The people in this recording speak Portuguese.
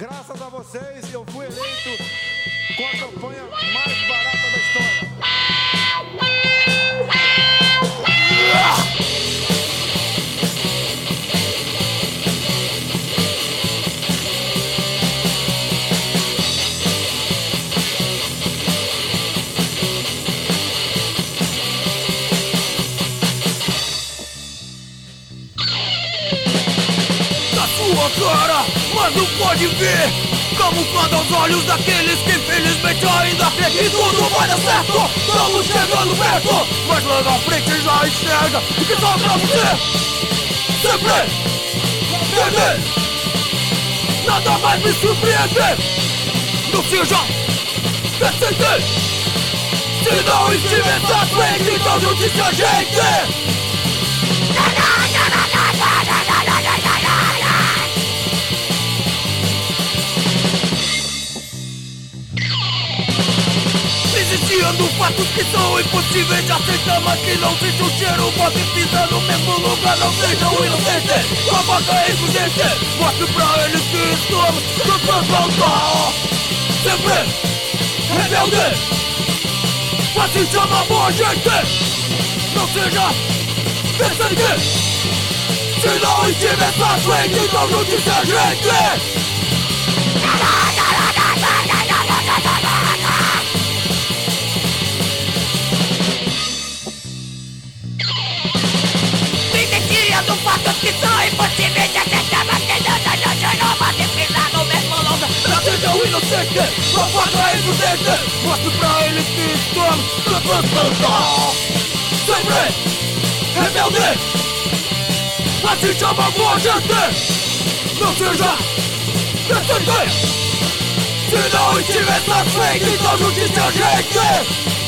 Graças a vocês, eu fui eleito com a campanha mais barata da história. Na sua cara, mas não pode ver, camuflado aos olhos daqueles que infelizmente ainda creem que tudo vai dar certo. Estamos chegando perto, mas lá na frente já enxerga o que só pra você sempre perder. Nada mais me surpreende. Não seja decente. Se não estiver satisfeito, então junte-se a gente. Existindo fatos que são impossíveis de aceitar, mas que não sente o cheiro. Você pisa no mesmo lugar, não seja um inocente. Com a boca imprudente, mostre pra eles que estamos juntos voltar. Sempre rebelde, assim chama boa gente. Não seja decente. Se não estiver satisfeito, então junte-se a gente. Do fatos que são impossíveis de aceitar, mas que não pode pisar no mesmo lugar. Não seja um inocente, com a boca imprudente, mostre pra eles que estamos transplantando. Sempre rebelde, assim chama boa gente. Não seja decente. Se não estiver satisfeito, então junte-se a gente.